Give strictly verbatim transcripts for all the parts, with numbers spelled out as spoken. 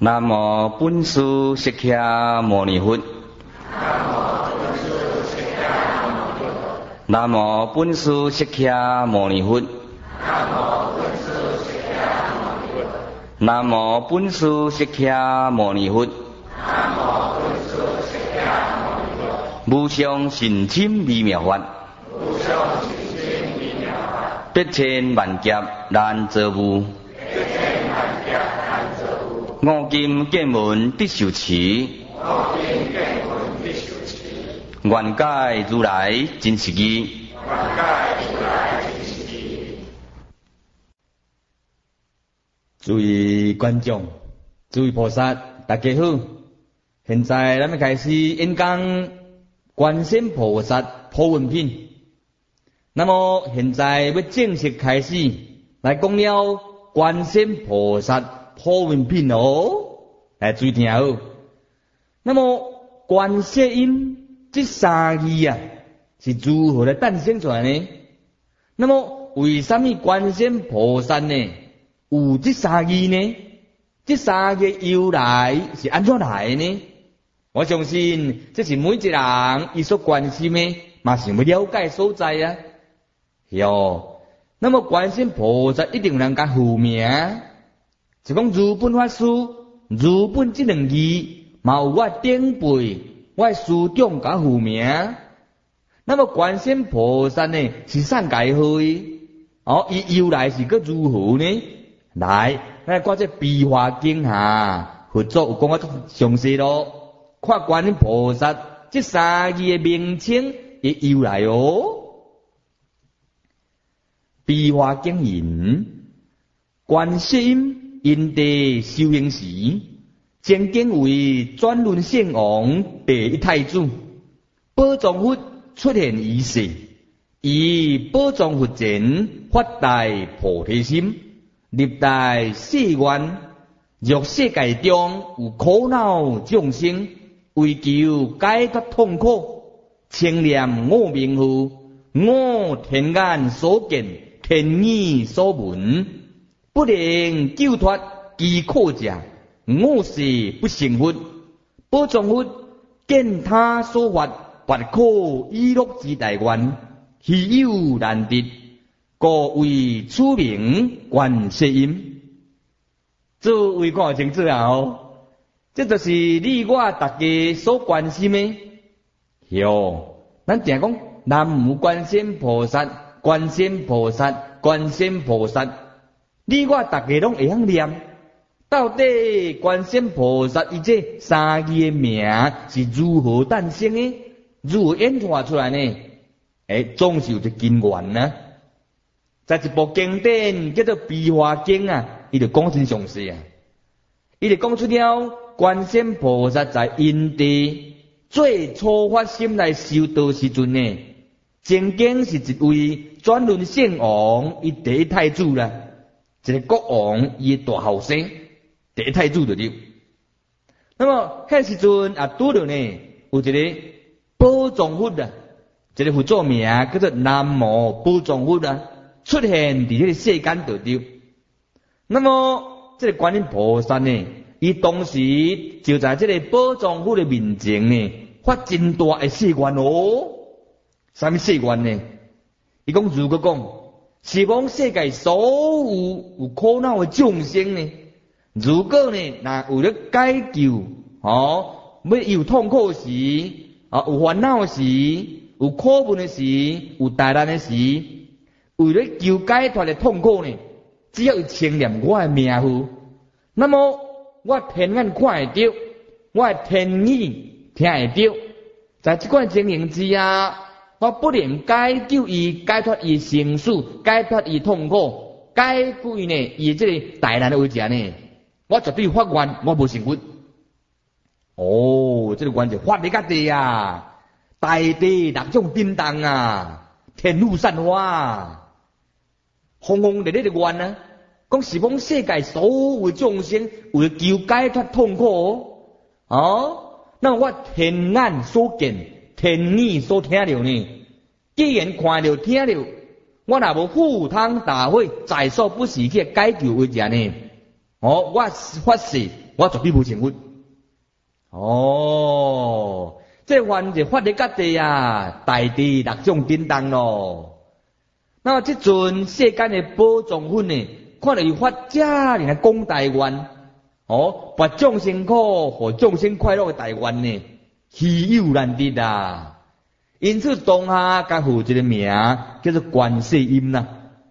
南无本师释迦牟尼佛。南无本师释迦牟尼佛。南无本师释迦牟尼佛。无上甚深微妙法，百千万劫难遭遇。五金见闻得受持，愿解如来真实义。诸位观众，诸位菩萨，大家好！现在咱们开始演讲观世音菩萨普文品。那么现在要正式开始来讲了观世音菩萨普文品哦，来注意听好。那么观世音这三字啊，是如何来诞生出来呢？那么为什么观世音菩萨呢有这三字呢？这三个由来是安怎来呢？我相信这是每一个人伊所关心的，嘛想要了解所在啊。哟，那么观世音菩萨一定有人甲父名，就讲如本法师，如本这两字，嘛有我顶辈，我师长甲父名。那么观世音菩萨呢，是啥解号的？哦，伊由来是个如何呢？来，咱看这《悲华经》哈，佛祖有讲啊详细咯。看观音菩萨这三字的名称的由来哦。悲华经云：观世音因地修行时，曾经为转轮圣王第一太子宝藏佛出现于世，以宝藏佛前发大菩提心，立大誓愿，若世界中有苦恼众生，为求解脱痛苦，称念我名号，我天眼所见，天耳所闻，不能救脱其苦者，我是不成佛。宝藏佛见他所发拔苦以乐之大愿，稀有难得，故为此名观世音。诸位看清楚啊哦！这就是你我大家所关心的。哟，咱常讲南无观世音菩萨，观世音菩萨，观世音菩萨，你我大家拢会晓念。到底观世音菩萨伊这三字的名是如何诞生的？如何演化出来呢？诶，总是有一个根源啊。在一部经典叫做《悲华经》啊，伊就讲真详细啊，伊就讲出了。观世音菩萨在因地最初发心来修道时阵呢，曾经是一位转轮圣王，伊第一太子啦，一个国王伊大后生，第一太子就对。那么迄时阵啊，拄着呢有一个宝藏佛啊，一个佛祖名叫做南无宝藏佛啊，出现伫这个世间就对。那么这个观音菩萨呢？伊当时就在这个宝藏佛的面前呢，发真大的誓愿哦。什么誓愿呢？伊讲如果讲，希望世界所有有苦恼的众生呢，如果呢，那为了解救哦，要有痛苦时，啊有烦恼时，有苦闷的时，有大难的时，为了求解脱的痛苦呢，只要称念我的名号，那么。我天眼看会到，我天耳听会到，在这款情形之下，我不能解救伊，解脱伊生死，解脱伊痛苦，解救伊呢伊这个大难的危险呢，我绝对发愿，我无成佛。哦，这个愿就发得较地啊，大地六种震动啊，天雨散花啊，轰轰烈烈的愿啊。讲是讲世界所有众生为求解脱痛苦哦，那我天眼所见，天耳所听到呢？既然看到听到，我若无赴汤蹈火，在所不惜去解救为者呢？ 哦，我发誓，我绝对无成佛。哦，这凡是法律各地啊，大地六种叮当咯。那么这阵世间的宝藏分呢，看到伊发遮尔来讲大愿，哦，把众生苦和众生快乐的大愿呢，稀有难得啊。因此当下甲付一个名叫做观世音啦。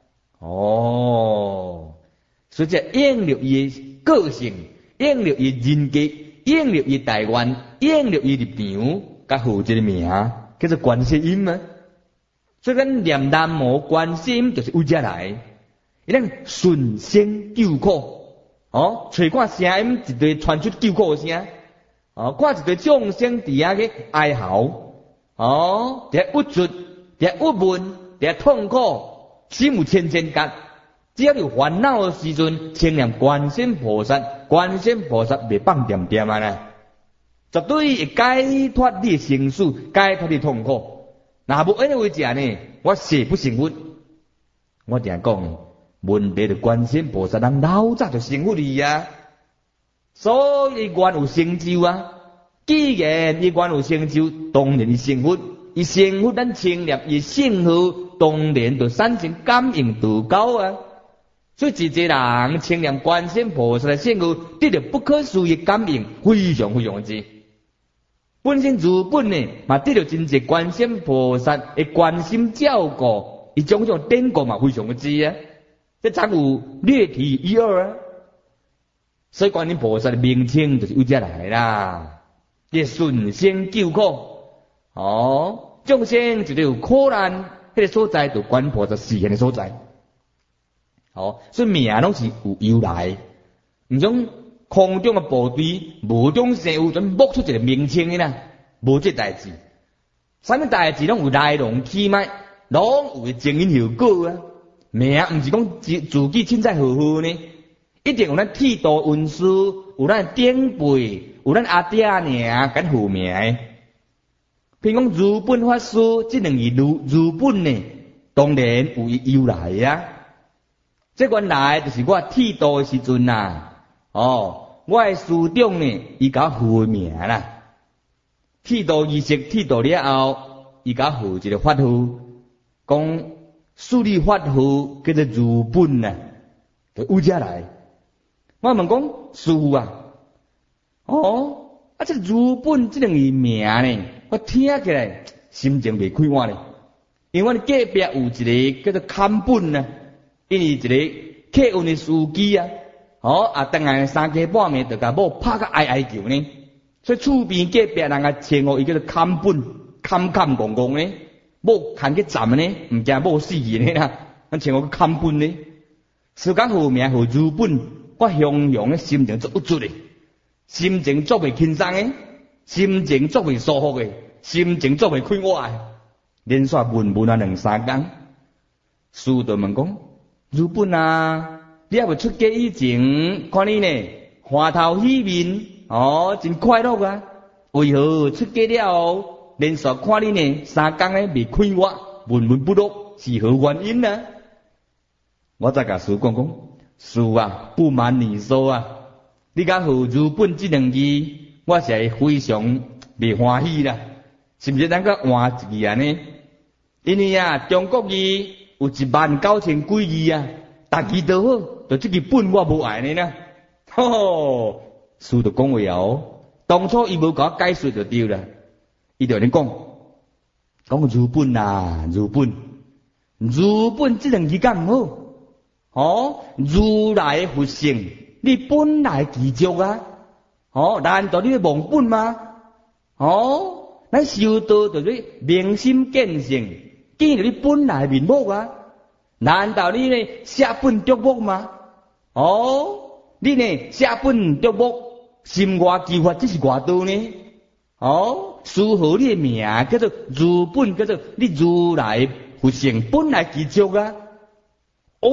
哦，所以这应了伊的个性，应了伊人格，应了伊大愿，应了伊立场，甲付一个名叫做观世音啊。所以咱念南无观世音就是有遮来，伊咱顺声救苦，哦，找看声音一堆传出救苦的声，哦，看一堆众生伫遐个哀嚎，哦，伫遐郁卒，伫遐郁闷，伫遐痛苦，心有千千结。只要有烦恼的时阵，请念观世音菩萨，观世音菩萨袂放点点啊啦，绝对会解脱你的生死，解脱你的痛苦。若无安尼为食呢？我誓不成佛。我定讲，问题就观世音菩萨人老早就成佛哩啊，所以愿有成就啊。既然伊愿有成就，当然伊成佛。伊成佛，咱称念伊圣号，当然就产生感应度高啊。所以一个人称念观世音菩萨的圣号，得到不可思议感应，非常非常之。本身自本呢，嘛得到真侪观世音菩萨的关心照顾，伊种种典故嘛非常之啊。这才有略提一二啊。所以观世音菩萨的名称就是有遮来啦。这顺生救苦，哦，众生一个有苦难，迄个所在就观菩萨示现的所在。哦，所以名拢是有由来，毋像空中的部队无中生有，准冒出一个名称的啦，无这代志。啥物代志拢有来龙去脉，拢有前因后果啊。名毋是讲自自己凊彩好好呢，一定有咱剃度运输，有咱顶辈，有咱阿爹娘敢好名的。譬如讲如本法师，这两字如如本呢，当然有伊由来啊。这原来就是我剃度的时阵呐，哦，我的师长呢，伊甲我号名啦。剃度仪式剃度了后，伊甲号一个法号，讲树立法号叫做如本呐，就有遮来。我问讲师父啊，哦，啊这如本这两个名呢，我听起来心情袂快活咧，因为我隔壁有一个叫做坎本呐。因为一个客运的司机啊，哦啊，当然三更半暝就甲某拍个哀哀叫呢，所以厝边隔壁人啊称呼伊叫做坎本，坎坎戆戆呢，某牵去站呢，毋惊某死去呢啦，咱称呼个坎本呢。时间号名号如本，我雄雄的心情足郁卒的，心情足袂轻松的，心情足袂舒服的，心情足袂快活的，连续问问啊两三工，师就问讲。如本啊，你还未出家以前，看你呢花头喜面，哦，真快乐啊！为何出家了后，连续看你呢三工呢未快活，闷闷不乐，是何原因呢？我再甲师讲讲，师啊，不瞒你说啊，你甲号如本这两字，我是非常未欢喜啦，是毋是咱个换一字安尼？因为啊，中国字。有一万九千几字啊，逐字都好，就这个本我无爱呢啦。吼，师就讲话哦，当初伊无甲我解释就对啦，伊就安尼讲，讲如本啊，如本，如本这两字敢毋好？哦，如来佛性，你本来具足啊，哦，难道你要忘本吗？哦，咱修道就是明心见性。见到你本来面目啊？难道你呢写本着目吗？哦，你呢写本着目，心外求法，这是外道呢？哦，师号你的名叫做如本，叫做你如来佛性本来具足啊。哦，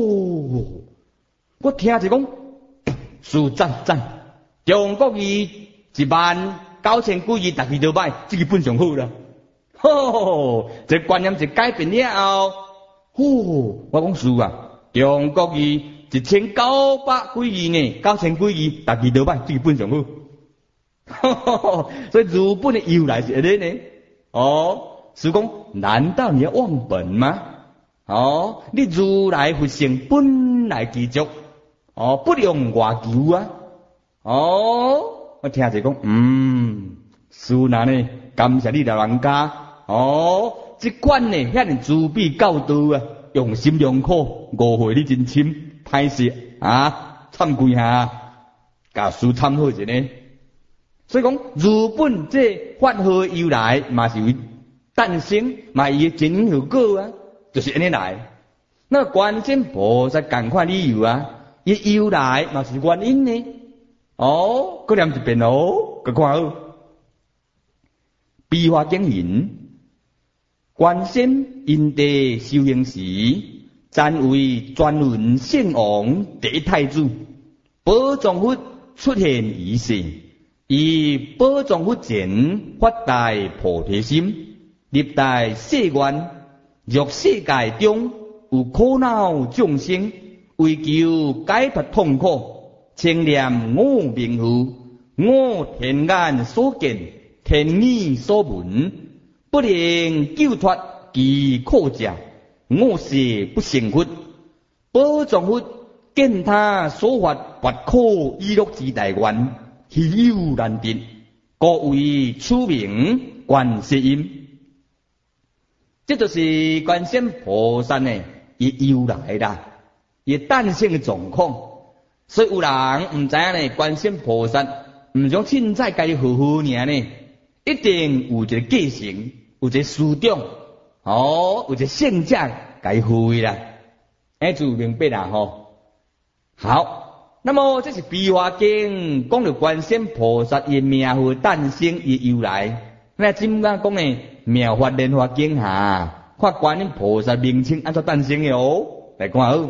我听就讲，师赞赞，中国字一万九千几字，逐字都歹，这个本上好啦。吼，这观念一改变了后，呼，我讲师啊，中国字一一千九百几字呢，九千几字，逐字倒摆基本上好。所以日本的由来是安尼呢。哦，是讲，难道你要忘本吗？哦，你如来佛性本来具足，哦，不用外求啊。哦，我听者讲，嗯，师父呢，感谢你老人家。哦，这款呢，遐尼慈悲教导啊，用心良苦，误会你真深，歹势啊，忏悔下，甲师忏悔一下呢。所以讲，日本这法号由来，嘛是为诞生，嘛伊的前因后果啊。就是安尼来，那观世菩萨同款理由啊，伊由来嘛是原因呢。哦，搁念一遍哦，搁看好。悲华经言，观世因地修行时，暂为专轮圣王第一太子，宝藏佛出现于世，以宝藏佛前发大菩提心，历代誓愿。若世界中有苦恼众生，为求解脱痛苦，称念我名号，我天眼所见，天耳所闻，不能救脱其苦者，我是不成佛。宝藏佛见他所发拔苦以乐之大愿，稀有难得，故为此名观世音。这就是观世菩萨呢，伊由来啦，伊诞生的状况。所以有人唔知影呢，观世菩萨唔像凊彩家己好好尔呢，一定有一个继承，有一个师长，哦，有一个圣者家己护卫啦，哎，就明白啦吼。好，那么这是悲华经讲到观世菩萨伊名号诞生伊由来。那今仔讲呢？妙法莲华经下，看观音菩萨名称安怎诞生的哦。来看好，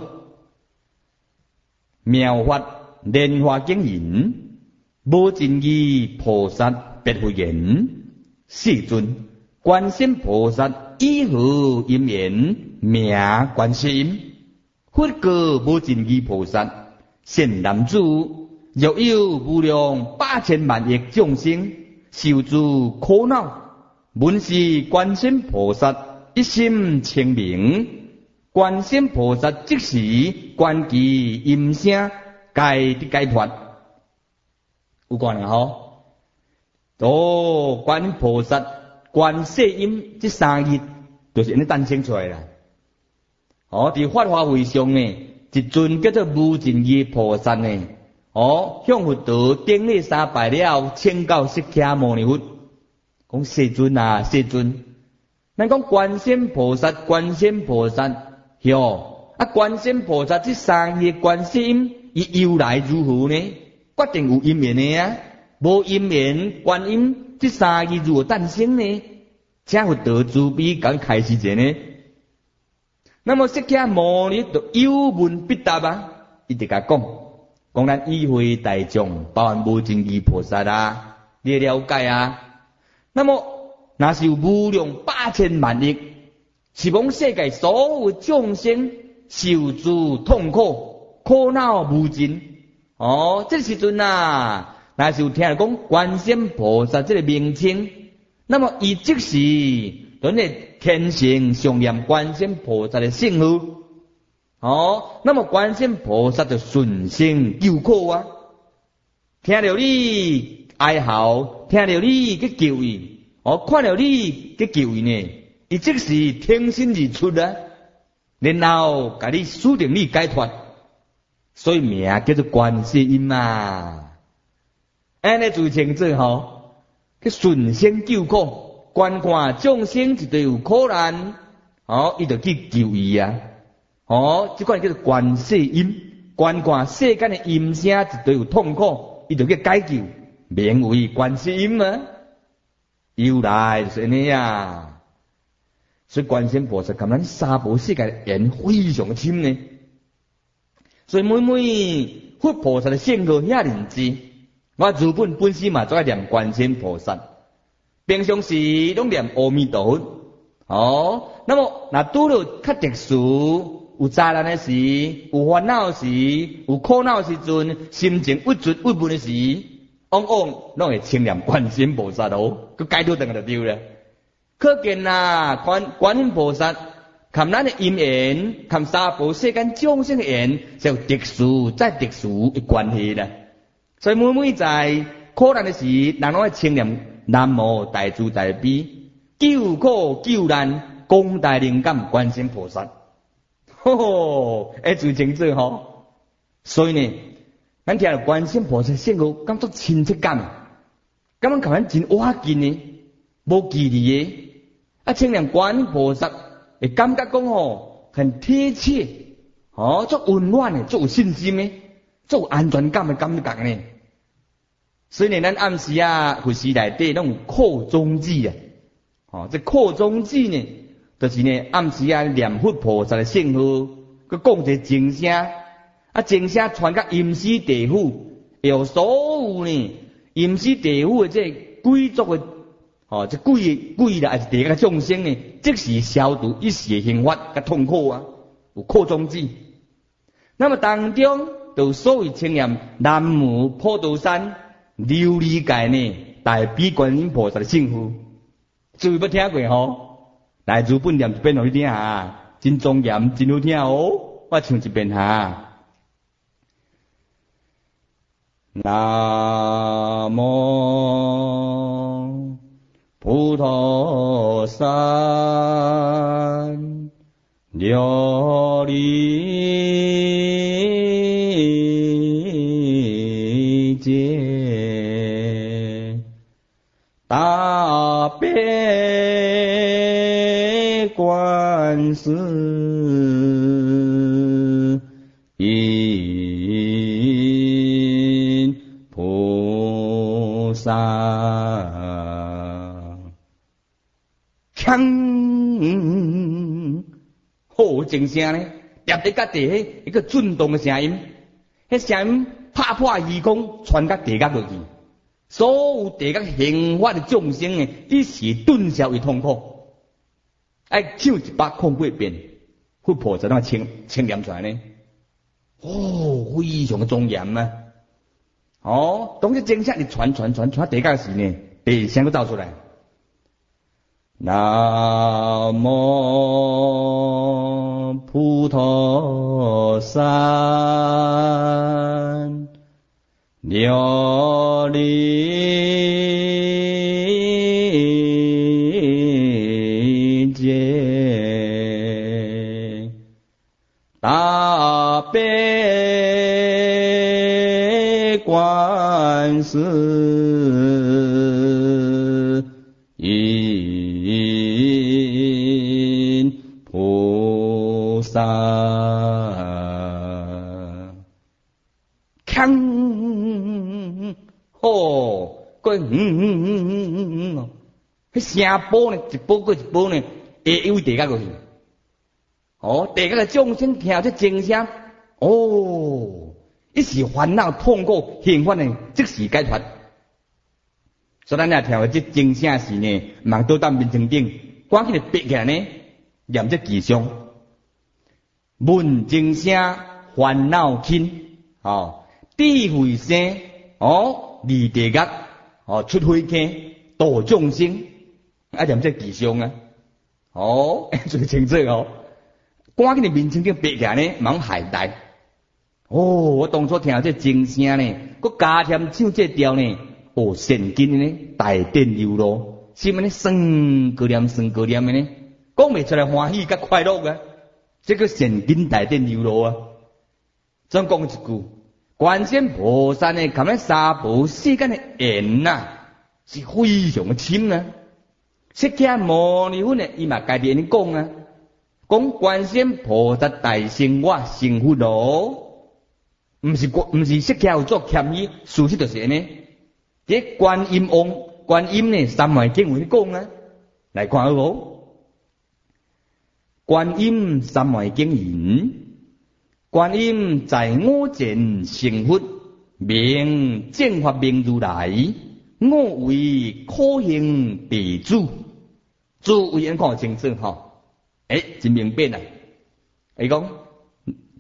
妙法莲华经言：无尽意菩萨别会言，世尊，观世菩萨以何因缘名观世音？佛告无尽意菩萨：善男子，若有无量八千万亿众生受诸苦恼。闻是观世菩萨一心清明，观世菩萨即时观其音声，该的解脱。有讲了吼，哦，观世菩萨观世音这三字就是安尼诞生出来啦。哦，伫法华会上呢，一尊叫做无尽意菩萨呢，哦，向佛陀顶礼三拜了，请教释迦牟尼佛。讲世尊啊，世尊，咱讲观世菩萨，观世菩萨，哟，啊，观世菩萨这三个观世音，伊由来如何呢？决定有因缘的啊，无因缘，观音这三个如何诞生呢？请佛陀慈悲讲开示者呢？那么释迦牟尼就有问必答啊，伊就甲讲，讲咱与会大众，包含无尽意菩萨啊，你了解啊？那么，若是有无量八千万亿，是讲世界所有众生受诸痛苦，苦恼无尽。哦，这时阵啊，若是有听人讲观世菩萨这个名称，那么伊即时咱会虔诚常念观世菩萨的圣号。哦，那么观世菩萨就顺生救苦啊，听到你哀嚎，听到你去救伊，哦，看到你去救伊呢，伊即时挺身而出啊，然后甲你输定你解脱，所以名叫做观世音啊。安尼就称做吼，去顺生救苦，观看众生一对有苦难，哦，伊就去救伊啊。哦，即款叫做观世音，观看世间的音声一对有痛苦，伊就去解救。名为观世音啊，由来就是安尼啊。所以观世菩萨跟咱三宝世界缘非常深呢。所以每每佛菩萨的圣号遐认知，我日本本身嘛做爱念观世菩萨，平常时拢念阿弥陀佛。哦，那么若拄到较特殊， 有灾难的时，有烦恼时，有苦恼时阵，心情郁卒郁闷的时，往往拢会清念观世音菩萨咯，佮解脱等就对了。可见啊，观观音菩萨含咱的因缘，含三宝世间众生的缘，是有特殊再特殊的关系啦。所以每每在苦难的时，人拢会清念南无大慈大悲救苦救难功大灵感观世音菩萨。吼吼，哎，最清楚吼。所以呢，咱听到观世音菩萨信号，感觉亲切感，感觉甲咱真瓦近呢，无距离的。啊，清念观音菩萨，会感觉讲吼，很贴切，哦，足温暖的，足有信心的，足有安全感的感觉呢。所以呢，咱暗时啊，佛寺内底拢有扩宗偈啊，哦，这扩宗偈呢，就是呢暗时啊念佛菩萨的圣号，佮讲一个经声，啊经声传到阴司地府，有所有呢阴司地府的这贵族的，哦，这贵贵啦，还是地下众生呢，即时消除一时的刑罚佮痛苦啊，有扩宗偈。那么当中就所谓称念南无普陀山琉璃界呢，大悲观音菩萨的圣号，诸位捌听过吼？来，如本念一遍互你听下，真庄严，真好听哦。我唱一遍哈。南无普陀山琉璃界大悲观世音菩萨，锵，好静声呢，叠伫甲地迄一个震动的声音，迄声音拍破虚空，传到地甲落去。所有地甲刑法的众生呢，一时顿消为痛苦，爱唱一百空八遍，佛菩萨那清清念出来呢，哦，非常的庄严啊！哦，当这正声一传传传传地甲时呢，地声都走出来。南无普陀山琉璃界大悲观世音菩萨，锵，哦，个嗯嗯嗯嗯嗯，迄声波呢，一波过一波呢，会有地甲过去。哦，地甲个众生听这经声，哦，一时烦恼痛苦刑罚呢，即时解脱。所以咱也听到这经声时呢，茫倒到面前顶，赶紧就闭起来呢，念这吉祥，闻经声烦恼轻，哦，智慧生，哦，离地狱，哦，出火坑，度众生，啊，念这吉祥啊，哦，最清楚哦，赶紧就面前顶闭起来呢，茫海带，哦，我当初听到这经声呢，佮加添唱这调呢。哦，现今呢，大电流咯，什么呢？生高念，生高念的呢，讲袂出来欢喜甲快乐啊！这个现今大电流咯啊！怎讲一句？观世音菩萨呢，含咱三宝世间的缘呐，是非常的深啊！释迦牟尼佛呢，伊嘛家己安尼讲啊，讲观世音菩萨大圣我成佛咯，毋是毋是释迦有作谦虚，事实就是安尼。这观音王，观音呢，三昧经有咧讲啊，来看好无？观音三昧经言，观音在我前成佛，名正法明如来，我为可行弟子。诸位人看清楚吼，诶，真明白啊！伊讲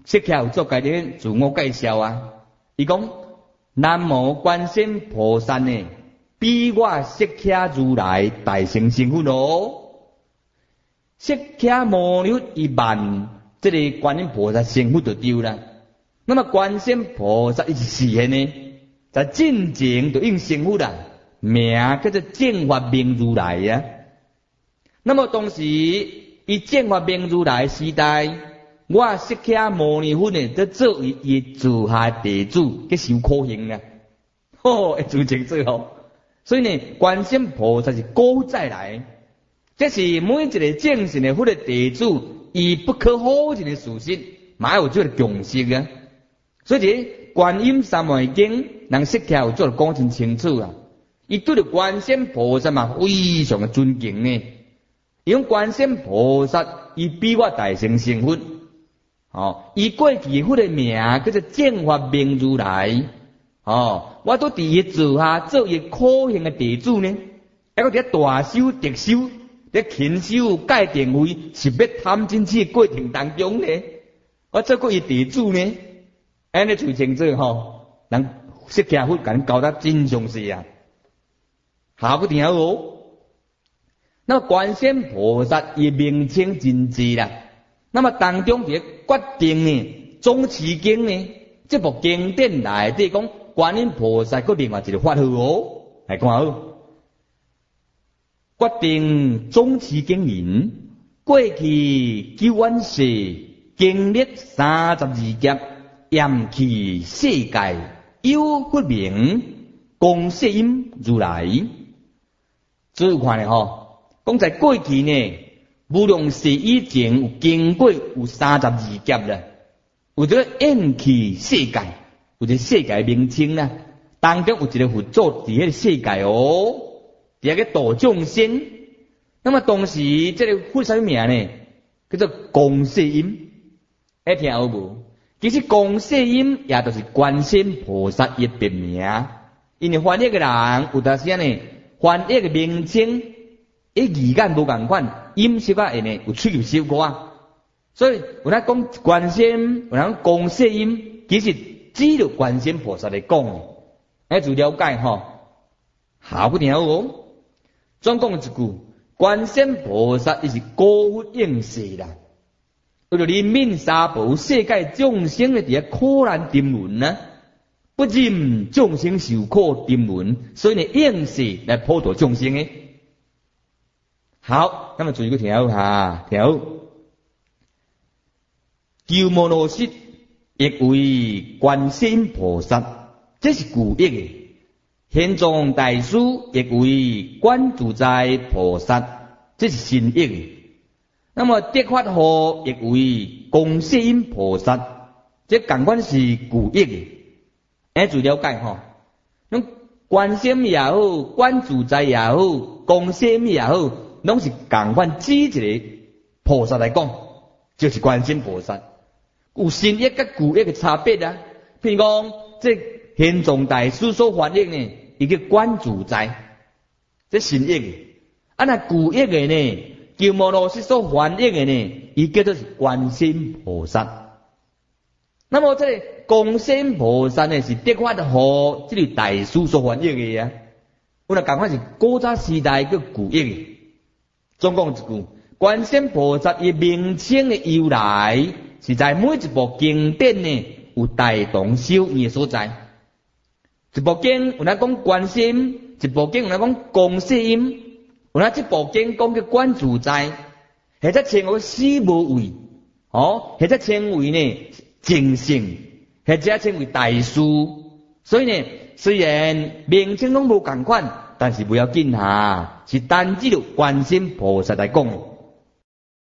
释迦有做家己自我介绍啊，伊讲南无观世音菩萨呢，比我释迦如来大乘身份哦。释迦牟尼一万，这个观音菩萨身份就丢了。那么观世音菩萨一实现呢，在进前就应身份啦，名叫做正法明如来呀、啊。那么当时以正法明如来时代，我释迦牟尼佛呢，在做伊伊座下弟子去受苦行啊，吼，会做清楚吼。所以呢，观世音菩萨是高再来，这是每一个正信的佛的弟子，伊不可否认的事实，嘛有这个共识啊。所以这观音三昧经，人释迦有做讲真清楚啊。伊对着观世音菩萨嘛，非常的尊敬呢。伊讲观世音菩萨，伊比我大乘身份，哦，伊过去佛的名叫做正法明如来，哦，我都伫伊座下做伊苦行的弟子呢，还搁伫大修特修，伫勤修戒定慧，是要贪嗔痴过程当中呢，我做过伊弟子呢，安尼最清楚吼，人释迦佛敢教得真详细啊，下不听哦。那么观世音菩萨伊名称真济啦，那么当中伫决定呢，总持经呢，这部经典内底讲观音菩萨个另外一个法号哦，来看好。决定总持经言，过去九万世，经历三十二劫，厌弃世界，有不明，观世音如来。注意看咧吼。讲在过去呢，无量世以前有经过有三十二劫啦，有这个厌弃世界，有这世界名称啦，当中有一个佛祖伫迄个世界哦，伫个度众生。那么当时这个佛啥名呢？叫做观世音，会听有无？其实观世音也就是观世音菩萨一别名，因为翻译个人有当时呢，翻译个名称。伊字眼无共款，音色啊，会呢有出入小可，所以有咱讲观世音，有咱观世音，其实只有观世音菩萨来讲，哎，就了解吼。下不条哦，总讲一句，观世音菩萨伊是高佛应世啦，为了人民三宝世界众生的伫个苦难沉沦啊，不忍众生受苦沉沦，所以呢应世来普度众生的。好，那么注意个听哈，听好。鸠摩罗什亦为观世音菩萨，这是古译的。玄奘大师亦为观自在菩萨，这是新译的。那么德法号亦为观世音菩萨，这同款是古译的。哎，注意了解吼。那观世音也好，观自在也好，观世音也好。拢是共款指一个菩萨来讲，就是观世音菩萨。有新译甲旧译的差别啊。譬如讲，这玄奘大师所翻译呢，伊叫观自在，这新译的。啊，那旧译的呢，鸠摩罗什所翻译的呢，伊叫做是观世音菩萨。那么这个观世音菩萨呢，是德法号这个大师所翻译的啊。我若共款是古早时代叫旧译的。总讲一句，观世音菩萨伊名称的由来，是在每一部经典呢有大同小异的所在。一部经有咱讲观世音，一部经有咱讲观世音，有咱这部经讲叫观自在，或者称为四无畏，哦，或者称为呢正性，或者称为大师。所以呢，虽然名称拢无共款。但是不要紧哈，是单只有观世音菩萨来讲。